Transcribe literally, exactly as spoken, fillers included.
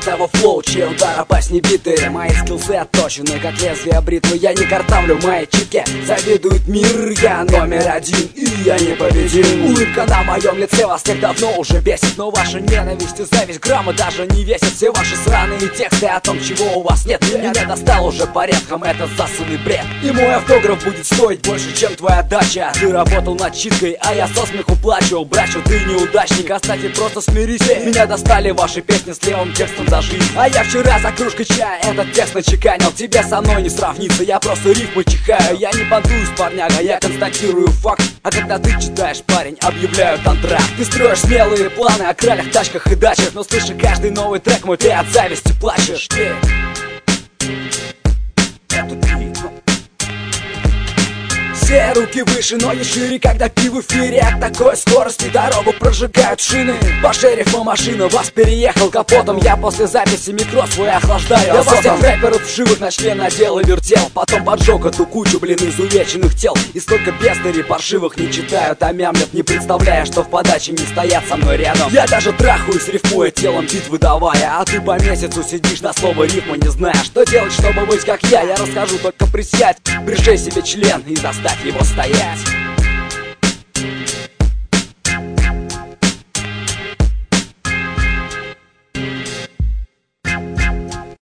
того флоу, чей удара басни биты. Мои скиллсы отточены, как лезвие бритвы. Я не картавлю мои читки, завидует мир. Я номер один, и я непобедим. Улыбка на моем лице вас так давно уже бесит, но ваша ненависть и зависть грамма даже не весит. Все ваши сраные тексты о том, чего у вас нет, меня достал уже порядком этот засанный бред. И мой автограф будет стоить больше, чем твоя дача. Ты работал над читкой, а я со смеху плачу. Брачу, ты неудачник, кстати, просто смирись. Меня достали ваши песни с левым текстом за жизнь. А я вчера за кружкой чая этот текст начеканил. Тебе со мной не сравнится, я просто рифмы чихаю. Я не понтуюсь, парняга, я констатирую факт. А когда ты читаешь, парень, объявляю антракт. Ты строишь смелые планы о кралях, тачках и дачах, но слыша каждый новый трек мой, ты от зависти плачешь. Ты... Это ты. Все руки выше, но не шире, когда пи в эфире. От такой скорости дорогу прожигают шины. По шерифу машина вас переехал капотом. Я после записи микро свой охлаждаю. Я во всех рэперов вшивых на член надел и вертел. Потом поджег эту кучу, блин, изувеченных тел. И столько бездарей паршивых не читают, а мямлят, не представляя, что в подаче не стоят со мной рядом. Я даже трахаюсь, рифмуя телом, бит выдавая. А ты по месяцу сидишь на слово рифма, не зная, что делать, чтобы быть как я. Я расскажу, только присядь, прижей себе член и заставь его стоять.